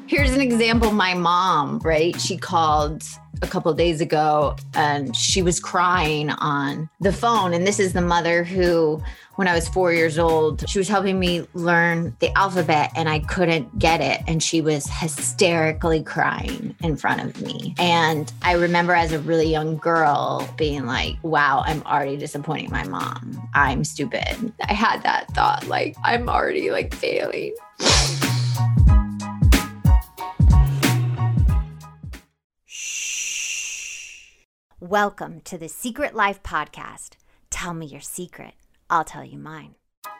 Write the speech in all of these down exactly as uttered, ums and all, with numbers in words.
Here's an example. My mom, right? She called a couple of days ago and she was crying on the phone. And this is the mother who, when I was four years old, she was helping me learn the alphabet and I couldn't get it. And she was hysterically crying in front of me. And I remember as a really young girl being like, wow, I'm already disappointing my mom. I'm stupid. I had that thought, like, I'm already like failing. Welcome to the Secret Life Podcast. Tell me your secret. I'll tell you mine.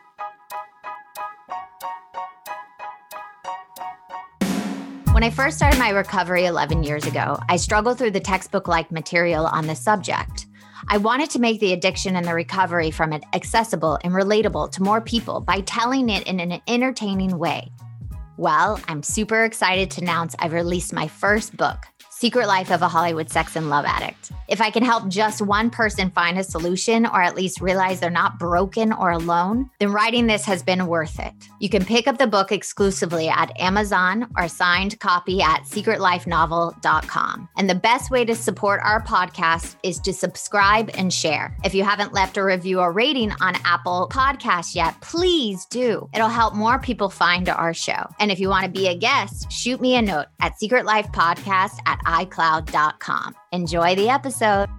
When I first started my recovery eleven years ago, I struggled through the textbook-like material on this subject. I wanted to make the addiction and the recovery from it accessible and relatable to more people by telling it in an entertaining way. Well, I'm super excited to announce I've released my first book, Secret Life of a Hollywood Sex and Love Addict. If I can help just one person find a solution or at least realize they're not broken or alone, then writing this has been worth it. You can pick up the book exclusively at Amazon or signed copy at secret life novel dot com. And the best way to support our podcast is to subscribe and share. If you haven't left a review or rating on Apple Podcasts yet, please do. It'll help more people find our show. And if you want to be a guest, shoot me a note at secret life podcast at i cloud dot com. Enjoy the episode.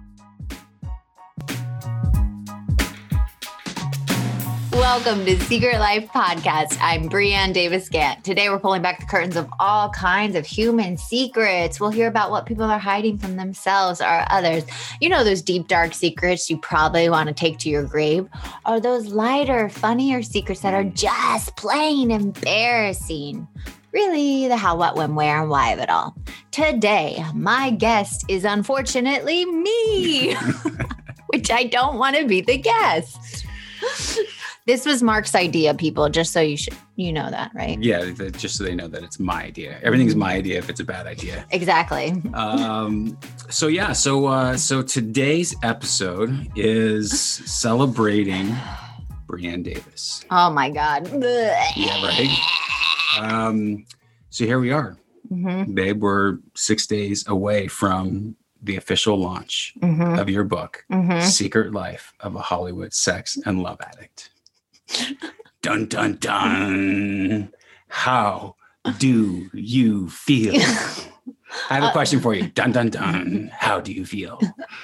Welcome to Secret Life Podcast. I'm Breanne Davis-Gant. Today we're pulling back the curtains of all kinds of human secrets. We'll hear about what people are hiding from themselves or others. You know, those deep, dark secrets you probably want to take to your grave, or those lighter, funnier secrets that are just plain embarrassing. Really, the how, what, when, where, and why of it all. Today, my guest is unfortunately me, which I don't want to be the guest. This was Mark's idea, people, just so you should, you know that, right? Yeah, the, just so they know that it's my idea. Everything's my idea if it's a bad idea. Exactly. Um. So yeah. So uh. So today's episode is celebrating Breanne Davis. Oh my God. Yeah. Right. Um. So here we are, Mm-hmm. babe. We're six days away from the official launch Mm-hmm. of your book, Mm-hmm. Secret Life of a Hollywood Sex and Love Addict. Dun, dun, dun. How do you feel? I have a question for you. Dun, dun, dun. How do you feel?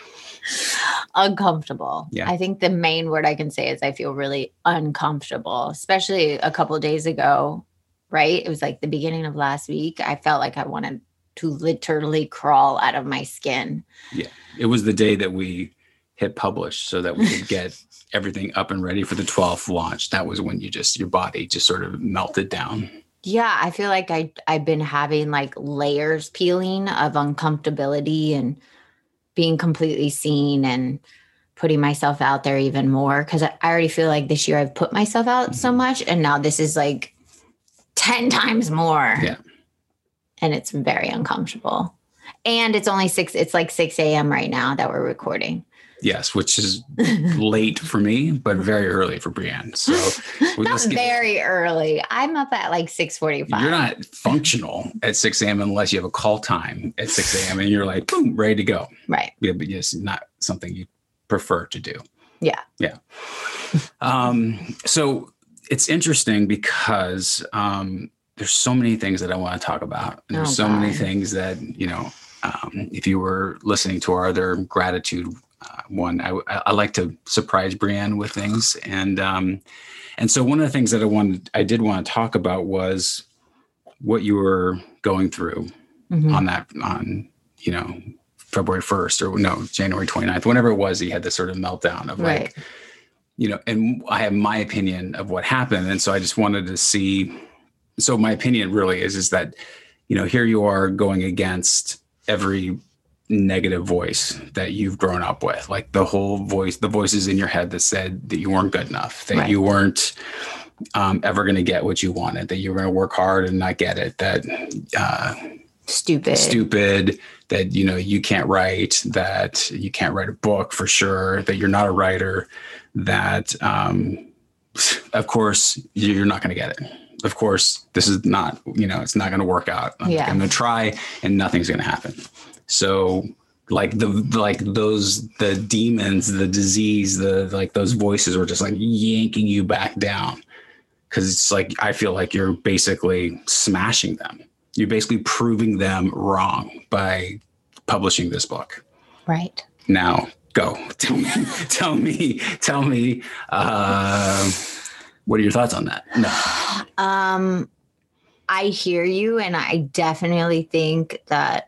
Uncomfortable. Yeah. I think the main word I can say is I feel really uncomfortable, especially a couple of days ago, right? It was like the beginning of last week. I felt like I wanted to literally crawl out of my skin. Yeah. It was the day that we hit publish so that we could get everything up and ready for the twelfth launch. That was when you just, your body just sort of melted down. Yeah, I feel like I, I've been having like layers peeling of uncomfortability and being completely seen and putting myself out there even more. Because I already feel like this year I've put myself out so much. And now this is like ten times more. Yeah. And it's very uncomfortable. And it's only six, it's like six a.m. right now that we're recording. Yes, which is late for me, but very early for Breanne. So we Not just get, very early. I'm up at like six forty-five. You're not functional at six a.m. unless you have a call time at six a.m. and you're like, boom, ready to go. Right. Yeah, but it's not something you prefer to do. Yeah. Yeah. um, so it's interesting because um, there's so many things that I want to talk about. There's Oh, so many God. things that, you know, um, if you were listening to our other gratitude uh, one, I, I like to surprise Breanne with things. And, um, and so one of the things that I wanted, I did want to talk about was what you were going through Mhm. on that, on, you know, February first or no, January twenty-ninth, whenever it was, he had this sort of meltdown of Right. like, you know, and I have my opinion of what happened. And so I just wanted to see, so my opinion really is, is that, you know, here you are going against every negative voice that you've grown up with, like the whole voice, the voices in your head that said that you weren't good enough, that Right. you weren't um, ever going to get what you wanted, that you were going to work hard and not get it, that uh, Stupid. stupid, that, you know, you can't write, that you can't write a book for sure, that you're not a writer, that, um, of course, you're not going to get it. of course, this is not, you know, it's not going to work out. I'm, Yeah. like, I'm going to try and nothing's going to happen. So like the, like those, the demons, the disease, the, like those voices were just like yanking you back down. Cause it's like, I feel like you're basically smashing them. You're basically proving them wrong by publishing this book. Right. Now go tell me, tell me, tell me, uh, what are your thoughts on that? No. Um, I hear you. And I definitely think that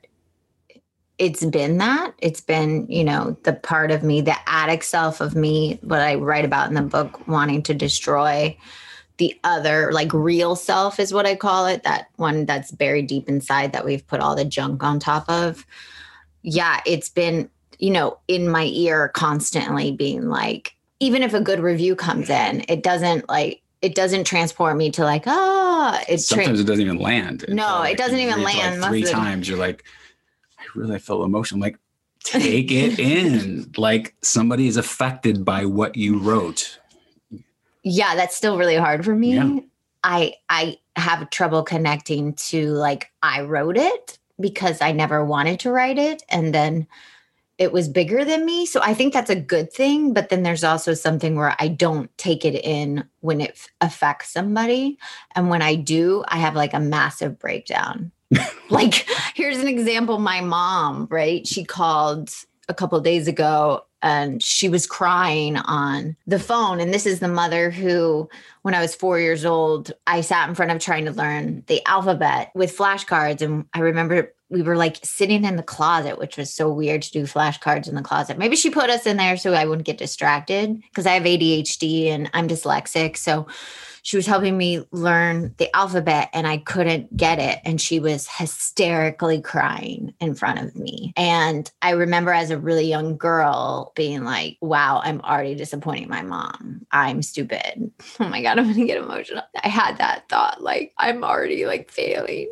it's been that. It's been, you know, the part of me, the addict self of me, what I write about in the book, wanting to destroy the other, like real self is what I call it. That one that's buried deep inside that we've put all the junk on top of. Yeah, it's been, you know, in my ear constantly being like, even if a good review comes in, it doesn't like, it doesn't transport me to like, oh, it's sometimes tra- it doesn't even land. No, like, it doesn't even like land. Three times you're like, I really feel emotional. I'm like, take it in. Like somebody is affected by what you wrote. Yeah, that's still really hard for me. Yeah. I I have trouble connecting to like I wrote it because I never wanted to write it. And then it was bigger than me. So I think that's a good thing. But then there's also something where I don't take it in when it f- affects somebody. And when I do, I have like a massive breakdown. Like, here's an example. My mom, right? She called a couple of days ago and she was crying on the phone. And this is the mother who, when I was four years old, I sat in front of trying to learn the alphabet with flashcards. And I remember we were like sitting in the closet, which was so weird to do flashcards in the closet. Maybe she put us in there so I wouldn't get distracted because I have A D H D and I'm dyslexic. So she was helping me learn the alphabet and I couldn't get it. And she was hysterically crying in front of me. And I remember as a really young girl being like, wow, I'm already disappointing my mom. I'm stupid. Oh my God, I'm going to get emotional. I had that thought, like, I'm already like failing.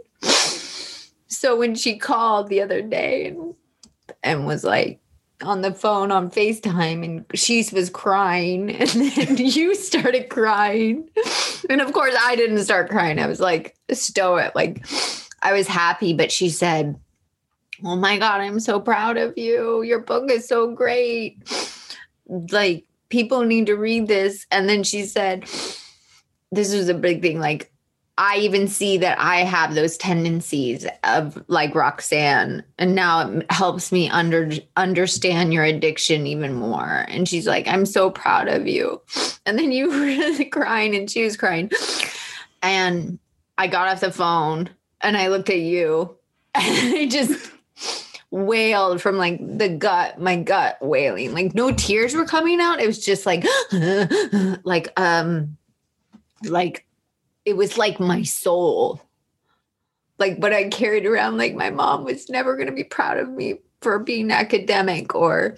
So when she called the other day and, and was like, on the phone on FaceTime and she was crying and then you started crying. And of course I didn't start crying. I was like stoic, like I was happy, but she said, oh my God, I'm so proud of you. Your book is so great. Like people need to read this. And then she said, this was a big thing. Like, I even see that I have those tendencies of like Roxanne, and now it helps me under understand your addiction even more. And she's like, I'm so proud of you. And then you were really crying and she was crying. And I got off the phone and I looked at you and I just wailed from like the gut, my gut wailing, like no tears were coming out. It was just like, like, um, like, it was like my soul, like what I carried around. Like my mom was never going to be proud of me for being academic or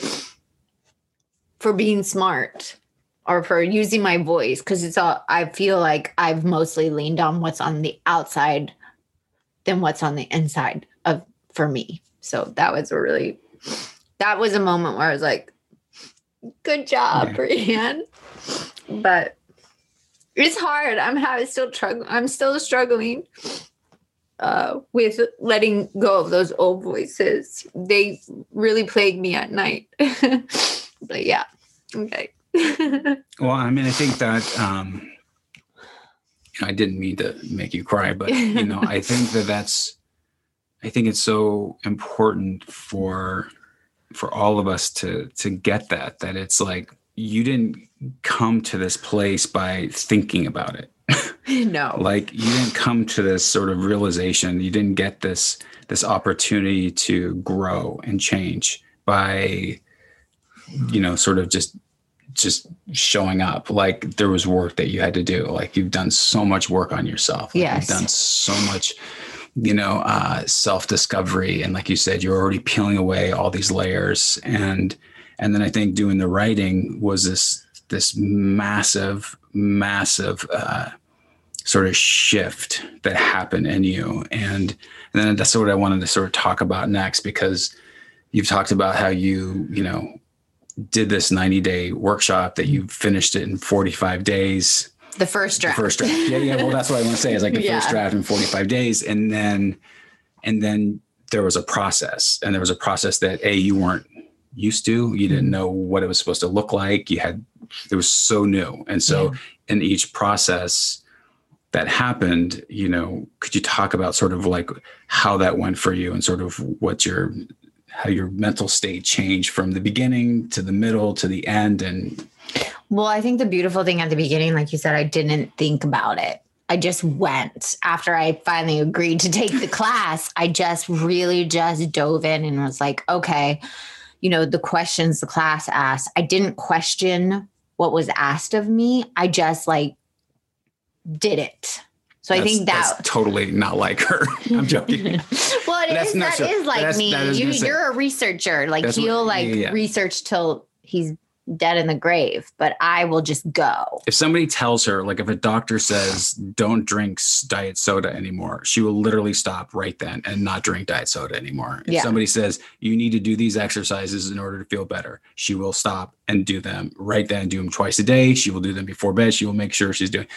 for being smart or for using my voice. Cause it's all, I feel like I've mostly leaned on what's on the outside than what's on the inside of, for me. So that was a really, that was a moment where I was like, good job, Brianne. But it's hard. I'm having still struggling. I'm still struggling uh, with letting go of those old voices. They really plague me at night. But yeah, okay. Well, I mean, I think that um, you know, I didn't mean to make you cry, but you know, I think that that's. I think it's so important for for all of us to to get that. That it's like you didn't come to this place by thinking about it. No. Like you didn't come to this sort of realization. You didn't get this, this opportunity to grow and change by, you know, sort of just, just showing up. Like there was work that you had to do. Like you've done so much work on yourself. Like yes. You've done so much, you know, uh, self-discovery. And like you said, you're already peeling away all these layers. And, and then I think doing the writing was this, this massive, massive uh, sort of shift that happened in you. And, and then that's what I wanted to sort of talk about next, because you've talked about how you, you know, did this ninety day workshop that you finished it in forty-five days. The first draft. The first draft. Yeah, yeah. Well, that's what I want to say is like the Yeah. first draft in forty-five days. And then, and then there was a process, and there was a process that A, you weren't used to. You didn't know what it was supposed to look like. You had, it was so new. And so Yeah. in each process that happened, you know, could you talk about sort of like how that went for you and sort of what your, how your mental state changed from the beginning to the middle to the end? And Well, I think the beautiful thing at the beginning, like you said, I didn't think about it. I just went after I finally agreed to take the class. I just really just dove in and was like, okay, you know, the questions the class asked, I didn't question what was asked of me. I just like did it. So I that's, think that that's totally not like her. I'm joking. well, it That's is, not that so- is like that's- me. that is You, gonna say- you're a researcher. Like That's what- he'll like yeah, yeah. research till he's dead in the grave, but I will just go. If somebody tells her, like if a doctor says, don't drink s- diet soda anymore, she will literally stop right then and not drink diet soda anymore. If Yeah. somebody says, you need to do these exercises in order to feel better, she will stop and do them right then, do them twice a day. She will do them before bed. She will make sure she's doing.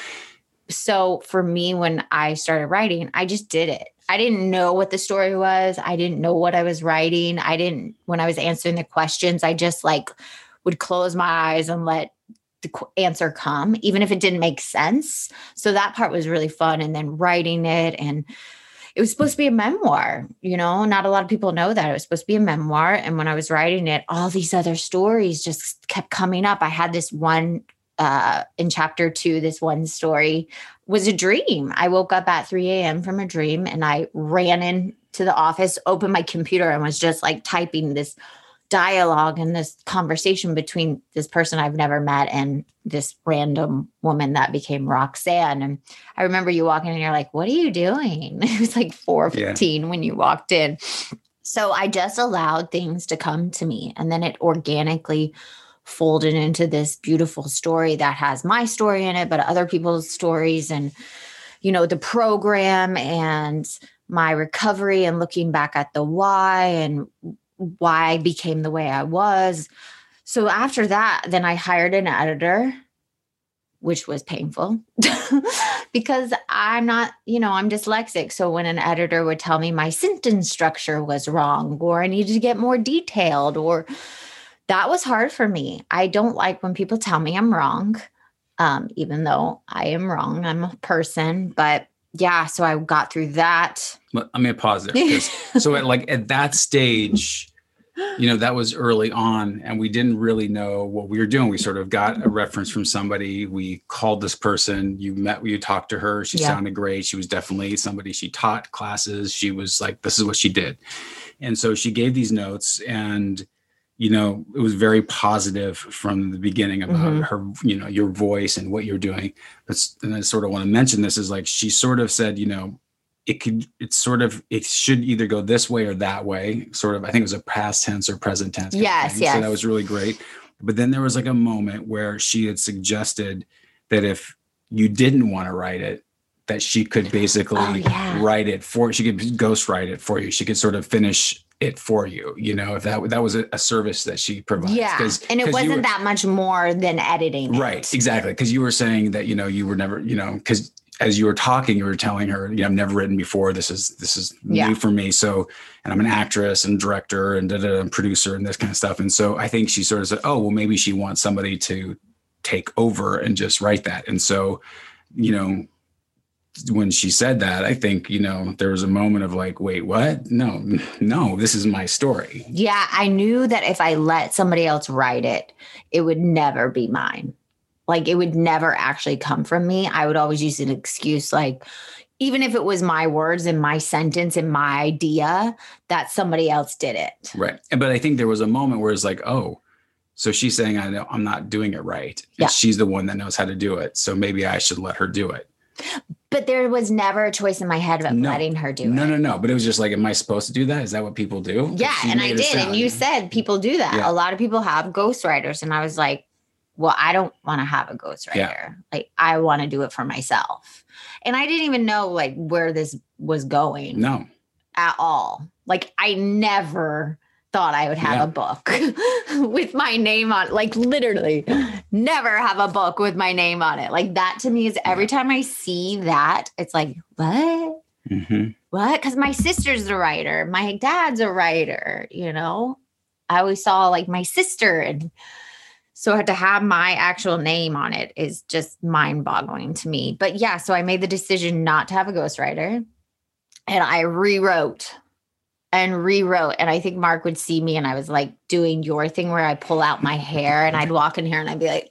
So for me, when I started writing, I just did it. I didn't know what the story was. I didn't know what I was writing. I didn't, when I was answering the questions, I just like would close my eyes and let the qu- answer come, even if it didn't make sense. So that part was really fun. And then writing it, and it was supposed to be a memoir, you know, not a lot of people know that it was supposed to be a memoir. And when I was writing it, all these other stories just kept coming up. I had this one uh, in chapter two, this one story was a dream. I woke up at three a.m. from a dream, and I ran into the office, opened my computer, and was just like typing this dialogue and this conversation between this person I've never met and this random woman that became Roxanne. And I remember you walking in and you're like, what are you doing? It was like four fifteen when you walked in. So I just allowed things to come to me, and then it organically folded into this beautiful story that has my story in it, but other people's stories, and, you know, the program and my recovery, and looking back at the why and why I became the way I was. So after that, then I hired an editor, which was painful because I'm not, you know, I'm dyslexic. So when an editor would tell me my sentence structure was wrong, or I needed to get more detailed, or that was hard for me. I don't like when people tell me I'm wrong, um, even though I am wrong. I'm a person, but yeah, so I got through that. Let me pause there. 'cause- so at like at that stage, you know, that was early on, and we didn't really know what we were doing. We sort of got a reference from somebody. We called this person. You met, you talked to her. She Yeah. sounded great. She was definitely somebody. She taught classes. She was like, this is what she did. And so she gave these notes, and, you know, it was very positive from the beginning about Mhm. her, you know, your voice and what you're doing. But, and I sort of want to mention this is like, she sort of said, you know, it could, it's sort of, it should either go this way or that way. Sort of, I think it was a past tense or present tense. kind of Yes, thing. yes. So that was really great. But then there was like a moment where she had suggested that if you didn't want to write it, that she could basically Oh, yeah. write it for, she could ghost write it for you. She could sort of finish it for you, you know, if that, that was a, a service that she provides. Yeah. 'Cause- And it 'cause you wasn't were- that much more than editing. it. Right, exactly. Because you were saying that, you know, you were never, you know, because as you were talking, you were telling her, you know, I've never written before. This is, this is Yeah. new for me. So, and I'm an actress and director and da, da, da, and producer and this kind of stuff. And so I think she sort of said, oh, well, maybe she wants somebody to take over and just write that. And so, you know, when she said that, I think, you know, there was a moment of like, wait, what? No, no, this is my story. Yeah. I knew that if I let somebody else write it, it would never be mine. Like it would never actually come from me. I would always use an excuse, like, even if it was my words and my sentence and my idea, that somebody else did it. Right. And- But I think there was a moment where it's like, oh, so she's saying, I know I'm not doing it right. And Yeah. she's the one that knows how to do it. So maybe I should let her do it. But there was never a choice in my head of No. letting her do No, it. no, no. But it was just like, am I supposed to do that? Is that what people do? 'Cause Yeah, she and I made it did. And sound- you said people do that. Yeah. A lot of people have ghostwriters. And I was like, well, I don't want to have a ghostwriter. Yeah. Like I want to do it for myself. And I didn't even know like where this was going No. at all. Like I never thought I would have Yeah. a book with my name on it. Like literally never have a book with my name on it. Like that to me is every time I see that, it's like, what? Mm-hmm. What? Because my sister's a writer. My dad's a writer, you know? I always saw like my sister. And so to have my actual name on it is just mind boggling to me. But yeah, so I made the decision not to have a ghostwriter. And I rewrote and rewrote. And I think Mark would see me and I was like doing your thing where I pull out my hair and I'd walk in here and I'd be like,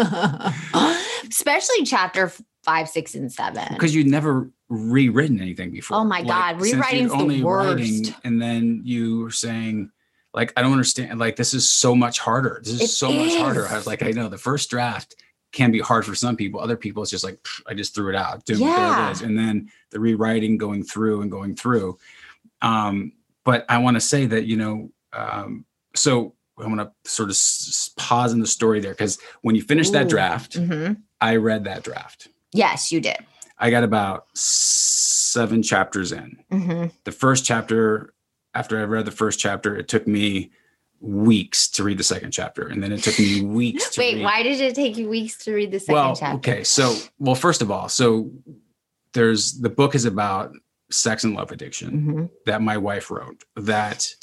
especially chapter five, six, and seven. Because you'd never rewritten anything before. Oh my God. Since you'd Rewriting's only the worst. writing, and then you were saying, like, I don't understand. Like, this is so much harder. This is It so much harder. is. I was like, I know the first draft can be hard for some people. Other people, it's just like, pff, I just threw it out. Dude, Yeah. there it is. And then the rewriting, going through and going through. Um, but I want to say that, you know, um, so I want to sort of s- pause in the story there, because when you finish that Ooh. draft, Mhm. I read that draft. Yes, you did. I got about seven chapters in. Mm-hmm. The first chapter, after I read the first chapter, it took me weeks to read the second chapter. And then it took me weeks to Wait, read. why did it take you weeks to read the second Well, chapter? okay. So, well, first of all, so there's, the book is about sex and love addiction Mhm. that my wife wrote, that,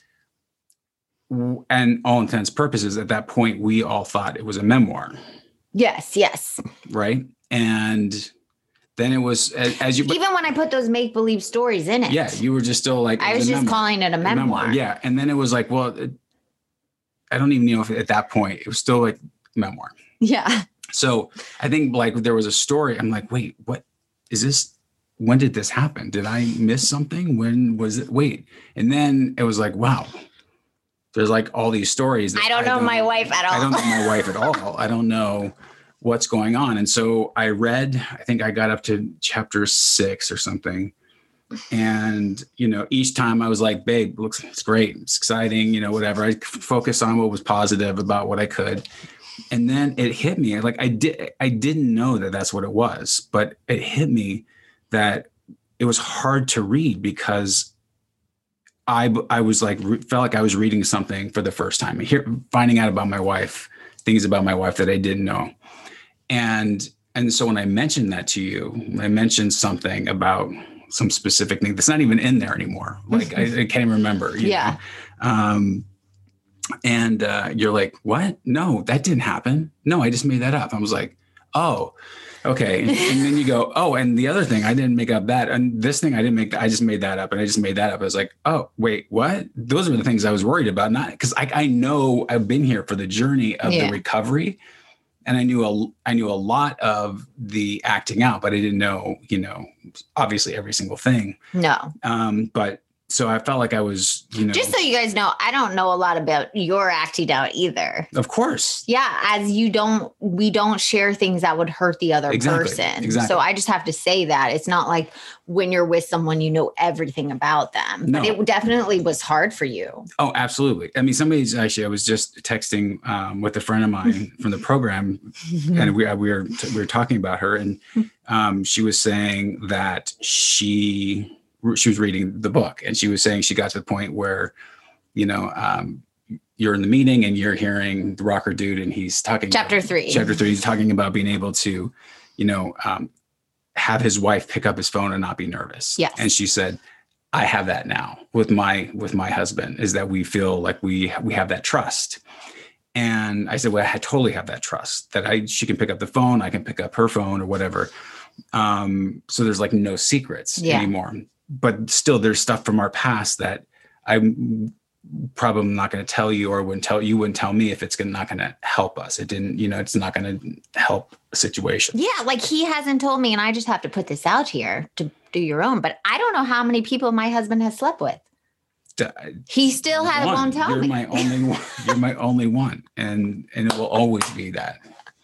w- and all intents purposes, at that point, we all thought it was a memoir, Yes, yes. right? And then it was, as, as you, but- Even when I put those make believe stories in it, yeah, you were just still like, I it was a just memoir. calling it a A memoir. Yeah. And then it was like, well, it, I don't even know if at that point it was still like memoir. Yeah. So I think like there was a story. I'm like, wait, what is this? When did this happen? Did I miss something? When was it? Wait. And then it was like, wow, there's like all these stories. that I don't know my wife at all. I don't know my wife at all. I don't know what's going on. And so I read, I think I got up to chapter six or something. And, you know, each time I was like, babe, looks, it's great. It's exciting, you know, whatever. I focused on what was positive about what I could. And then it hit me like I did. I didn't know that that's what it was, but it hit me that it was hard to read because I, I was like, felt like I was reading something for the first time, here, finding out about my wife, things about my wife that I didn't know. And, and so when I mentioned that to you, when I mentioned something about some specific thing that's not even in there anymore. Like I, I can't even remember. you Yeah. know? Um, and uh, you're like, what? No, that didn't happen. No, I just made that up. I was like, oh, okay. And, and then you go, oh, and the other thing, I didn't make up that. And this thing, I didn't make, I just made that up. And I just made that up. I was like, oh, wait, what? Those are the things I was worried about. Not because I, I know I've been here for the journey of Yeah. the recovery. And I knew a, I knew a lot of the acting out, but I didn't know, you know, obviously every single thing. No. Um, but so I felt like I was, you know, Just so you guys know, I don't know a lot about your acting out either. of course. Yeah, as you don't, we don't share things that would hurt the other Exactly, person. exactly. So I just have to say that it's not like when you're with someone, you know everything about them. No. But it definitely was hard for you. Oh, absolutely. I mean, somebody's actually, I was just texting um, with a friend of mine from the program, and we, we were we were talking about her, and um, she was saying that she she was reading the book, and she was saying she got to the point where, you know, um, you're in the meeting and you're hearing the rocker dude, and he's talking Chapter three. Chapter three, he's talking about being able to, you know, um, have his wife pick up his phone and not be nervous. Yes. And she said, I have that now with my with my husband, is that we feel like we we have that trust. And I said, well, I totally have that trust that I she can pick up the phone, I can pick up her phone or whatever. Um, so there's like no secrets Yeah. anymore. But still, there's stuff from our past that I'm probably not going to tell you, or wouldn't tell you wouldn't tell me if it's gonna, not going to help us. It didn't, you know, it's not going to help a situation. Yeah, like he hasn't told me, and I just have to put this out here to do your own. But I don't know how many people my husband has slept with. D- He still has one. won't tell You're me. my only one. You're my only one, and and it will always be that.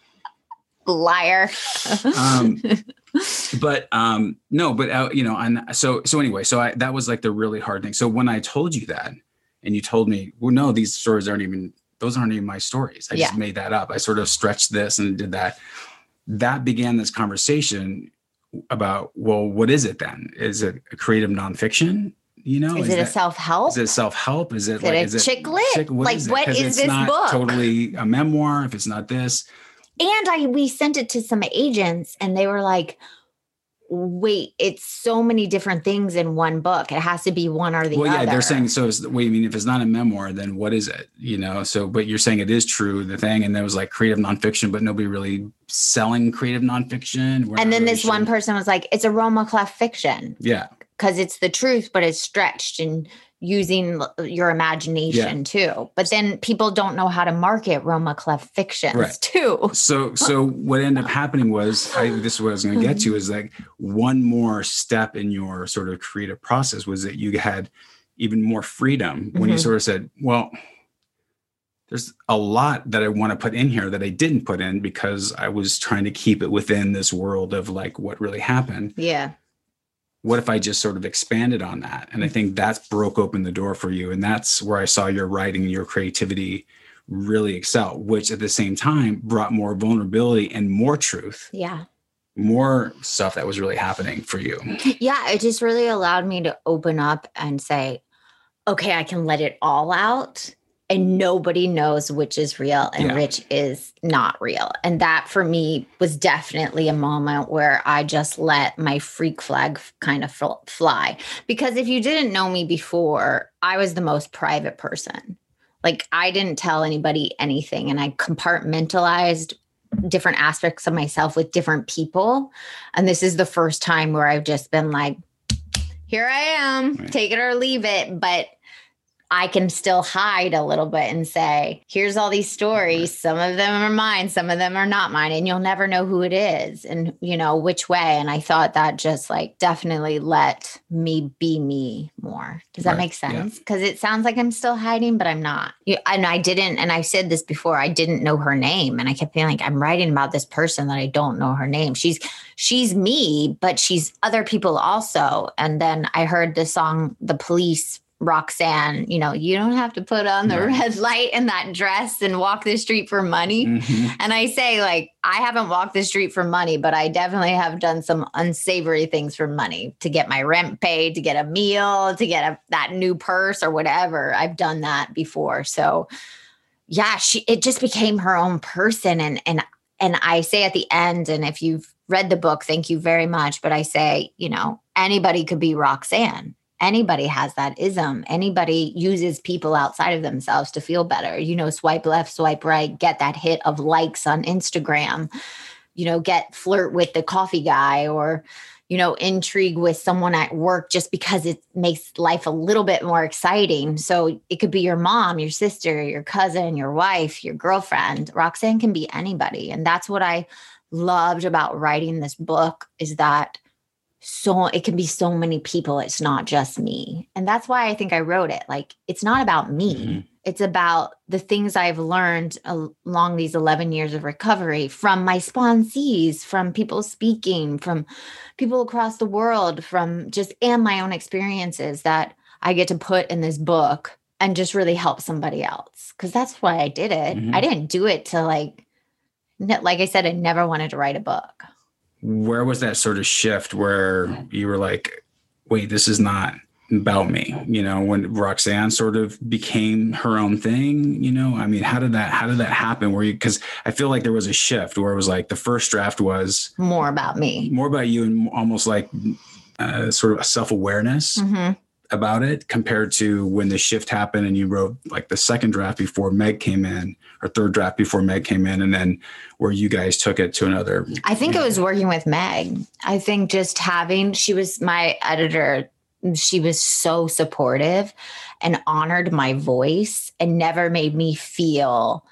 Liar. Um, but um, no, but uh, you know, and so so anyway, so I, that was like the really hard thing. So when I told you that, and you told me, well, no, these stories aren't even; those aren't even my stories. I Yeah. just made that up. I sort of stretched this and did that. That began this conversation about, well, what is it then? Is it a creative nonfiction? You know, is, is it that, a self-help? Is it self-help? Is it is like, it a is it chick lit? chick, what like, is what is is it's this not book? Totally a memoir. If it's not this. And I, we sent it to some agents and they were like, wait, it's so many different things in one book. It has to be one or the well, other. yeah, they're saying, so is, wait, I mean, if it's not a memoir, then what is it? You know, so, but you're saying it is true, the thing. And there was like creative nonfiction, but nobody really selling creative nonfiction. We're and then really this sure. one person was like, it's a Roma Clef fiction. Yeah. Because it's the truth, but it's stretched and using your imagination yeah. too. But then people don't know how to market Roma Clef fictions right. too. So, so what ended up happening was, I, this is what I was going to get to, is like one more step in your sort of creative process was that you had even more freedom when mm-hmm. you sort of said, well, there's a lot that I want to put in here that I didn't put in because I was trying to keep it within this world of like what really happened. Yeah. What if I just sort of expanded on that? And I think that's broke open the door for you. And that's where I saw your writing, your creativity really excel, which at the same time brought more vulnerability and more truth. Yeah. More stuff that was really happening for you. Yeah. It just really allowed me to open up and say, okay, I can let it all out. And nobody knows which is real and yeah. which is not real. And that for me was definitely a moment where I just let my freak flag kind of fly. Because if you didn't know me before, I was the most private person. Like I didn't tell anybody anything and I compartmentalized different aspects of myself with different people. And this is the first time where I've just been like, here I am, right. take it or leave it. But I can still hide a little bit and say, here's all these stories. Some of them are mine. Some of them are not mine. And you'll never know who it is and, you know, which way. And I thought that just like definitely let me be me more. Does that right. make sense? Because yeah. it sounds like I'm still hiding, but I'm not. And I didn't. And I said this before, I didn't know her name. And I kept feeling like I'm writing about this person that I don't know her name. She's, she's me, but she's other people also. And then I heard the song, The Police, Roxanne, you know, you don't have to put on the right. red light in that dress and walk the street for money. Mm-hmm. And I say, like, I haven't walked the street for money, but I definitely have done some unsavory things for money to get my rent paid, to get a meal, to get a, that new purse or whatever. I've done that before. So yeah, she, it just became her own person. And, and, and I say at the end, and if you've read the book, thank you very much. But I say, you know, anybody could be Roxanne. Anybody has that ism. Anybody uses people outside of themselves to feel better. You know, swipe left, swipe right, get that hit of likes on Instagram, you know, get flirt with the coffee guy or, you know, intrigue with someone at work just because it makes life a little bit more exciting. So it could be your mom, your sister, your cousin, your wife, your girlfriend. Roxanne can be anybody. And that's what I loved about writing this book is that so it can be so many people. It's not just me. And that's why I think I wrote it. Like, it's not about me. Mm-hmm. It's about the things I've learned along these eleven years of recovery from my sponsees, from people speaking, from people across the world, from just, and my own experiences that I get to put in this book and just really help somebody else. Cause that's why I did it. Mm-hmm. I didn't do it to like, like I said, I never wanted to write a book. Where was that sort of shift where you were like, wait, this is not about me, you know, when Roxanne sort of became her own thing, you know, I mean, how did that, how did that happen? Where you, cause I feel like there was a shift where it was like the first draft was more about me, more about you and almost like uh, sort of a self-awareness mm-hmm. about it compared to when the shift happened and you wrote like the second draft before Meg came in or third draft before Meg came in and then where you guys took it to another. I think it was working with Meg. I think just having, she was my editor. She was so supportive and honored my voice and never made me feel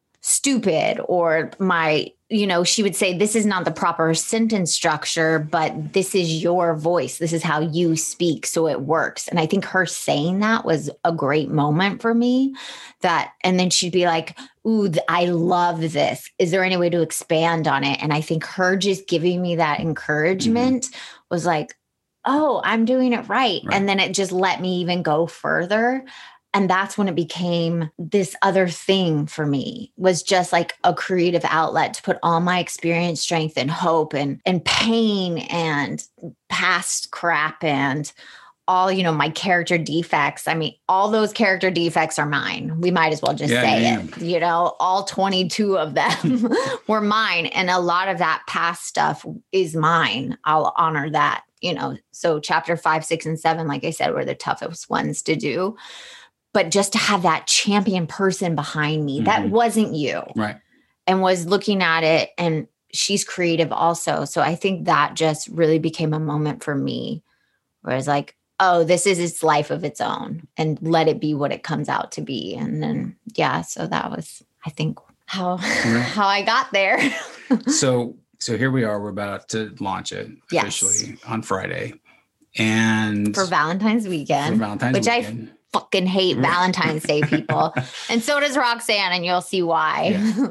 stupid or my, you know, she would say, this is not the proper sentence structure, but this is your voice. This is how you speak. So it works. And I think her saying that was a great moment for me that, and then she'd be like, ooh, I love this. Is there any way to expand on it? And I think her just giving me that encouragement mm-hmm. was like, oh, I'm doing it right. right. And then it just let me even go further. And that's when it became this other thing for me, was just like a creative outlet to put all my experience, strength, and hope and, and pain and past crap and all, you know, my character defects. I mean, all those character defects are mine. We might as well just yeah, say yeah. it, you know, all twenty-two of them were mine. And a lot of that past stuff is mine. I'll honor that, you know. So chapter five, six, and seven, like I said, were the toughest ones to do. But just to have that champion person behind me, mm-hmm. that wasn't you. Right. And was looking at it, and she's creative also. So I think that just really became a moment for me where it's like, oh, this is its life of its own, and let it be what it comes out to be. And then, yeah, so that was, I think, how, right. how I got there. so, so here we are, we're about to launch it officially yes. on Friday. And for Valentine's weekend, for Valentine's which weekend. I fucking hate Valentine's Day, people. And so does Roxanne, and you'll see why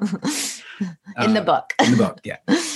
yeah. in uh, the book. In the book, yeah.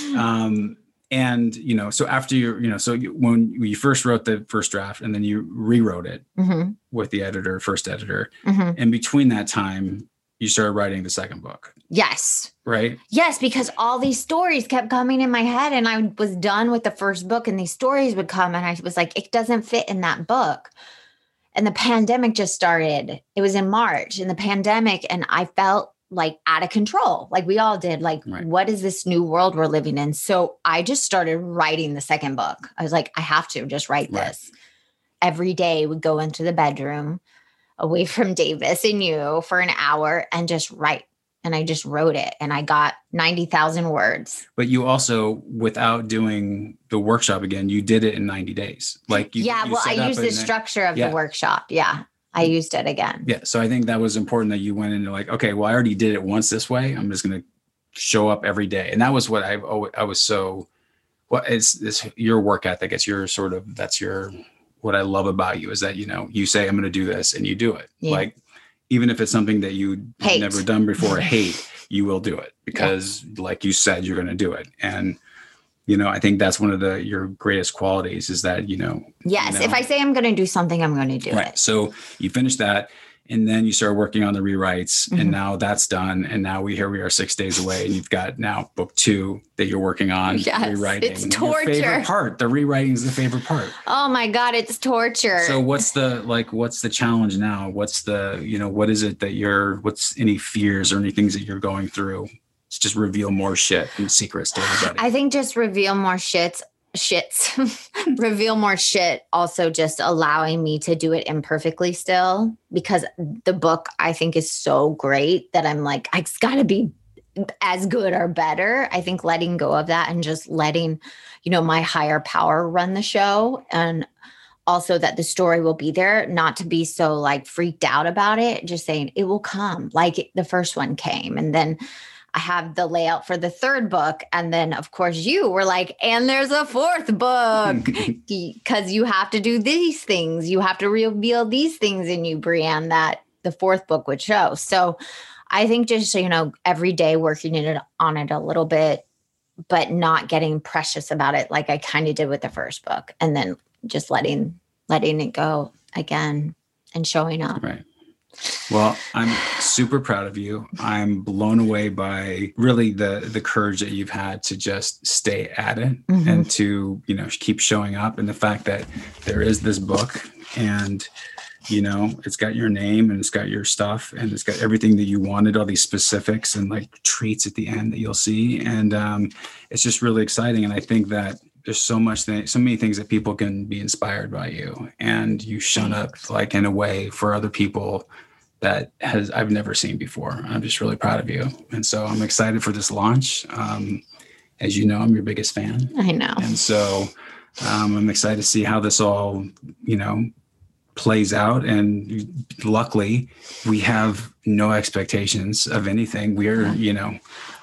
Um, and, you know, so after you, you know, so you, when you first wrote the first draft and then you rewrote it mm-hmm. with the editor, first editor, mm-hmm. and between that time, you started writing the second book. Yes. Right? Yes, because all these stories kept coming in my head, and I was done with the first book, and these stories would come, and I was like, it doesn't fit in that book. And the pandemic just started. It was in March, in the pandemic, and I felt like out of control, like we all did. Like, right. what is this new world we're living in? So I just started writing the second book. I was like, I have to just write right. this. Every day would go into the bedroom away from Davis and you for an hour and just write. And I just wrote it, and I got ninety thousand words. But you also, without doing the workshop again, you did it in ninety days. Like, you, yeah, you well, I used the structure of yeah. the workshop. Yeah. I used it again. Yeah. So I think that was important that you went into like, okay, well, I already did it once this way. I'm just going to show up every day. And that was what I've always, I was so, well, it's, it's your work ethic. It's your sort of, that's your, what I love about you is that, you know, you say, I'm going to do this, and you do it. Yeah. Like, even if it's something that you've never done before, hate, you will do it because yeah. like you said, you're going to do it. And, you know, I think that's one of the, your greatest qualities is that, you know. Yes. You know, if I say I'm going to do something, I'm going to do right. it. So you finish that, and then you start working on the rewrites, mm-hmm. and now that's done. And now we, here we are six days away, and you've got now book two that you're working on. Yes, rewriting. It's torture. Your favorite part. The rewriting is the favorite part. Oh my God. It's torture. So what's the, like, what's the challenge now? What's the, you know, what is it that you're, what's any fears or any things that you're going through? It's just reveal more shit and secrets to everybody. I think just reveal more shits. shits reveal more shit, also just allowing me to do it imperfectly still, because the book I think is so great that I'm like, it's got to be as good or better. I think letting go of that and just letting, you know, my higher power run the show, and also that the story will be there, not to be so like freaked out about it, just saying it will come like the first one came. And then I have the layout for the third book. And then, of course, you were like, and there's a fourth book, because you have to do these things. You have to reveal these things in you, Brianne, that the fourth book would show. So I think just, you know, every day working it on it a little bit, but not getting precious about it like I kind of did with the first book. And then just letting letting it go again and showing up. Right. Well, I'm super proud of you. I'm blown away by really the the courage that you've had to just stay at it, mm-hmm. and to, you know, keep showing up, and the fact that there is this book, and, you know, it's got your name, and it's got your stuff, and it's got everything that you wanted, all these specifics and like treats at the end that you'll see. And um, it's just really exciting. And I think that there's so much, th- so many things that people can be inspired by you, and you showed up like in a way for other people that has I've never seen before. I'm just really proud of you. And so I'm excited for this launch. Um, as you know, I'm your biggest fan. I know. And so um, I'm excited to see how this all, you know, plays out. And luckily we have no expectations of anything. We're, yeah. you know,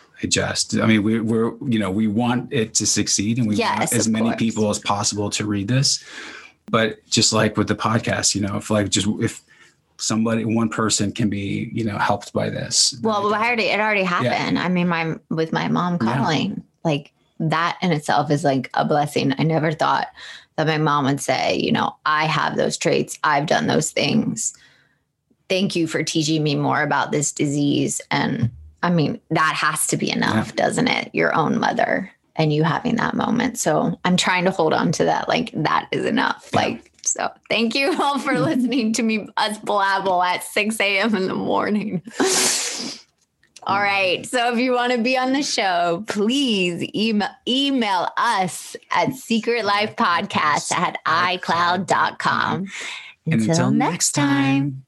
just, I mean, we, we're, you know, we want it to succeed, and we yes, want as many course. people as possible to read this. But just like with the podcast, you know, if like, just, if somebody, one person can be, you know, helped by this. Well, I already, it already happened. Yeah. I mean, my, with my mom calling, yeah. like that in itself is like a blessing. I never thought that my mom would say, you know, I have those traits. I've done those things. Thank you for teaching me more about this disease. And I mean, that has to be enough, yeah. doesn't it? Your own mother and you having that moment. So I'm trying to hold on to that. Like that is enough. Yeah. Like So thank you all for listening to me, us blabble at six a.m. in the morning. All right. So if you want to be on the show, please email, email us at secretlifepodcast at icloud dot com. Until, Until next time.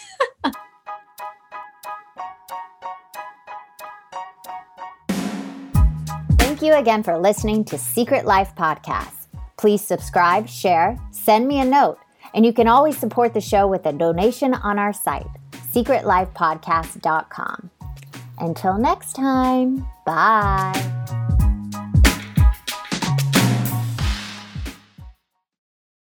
Thank you again for listening to Secret Life Podcast. Please subscribe, share, send me a note, and you can always support the show with a donation on our site, secret life podcast dot com. Until next time, bye.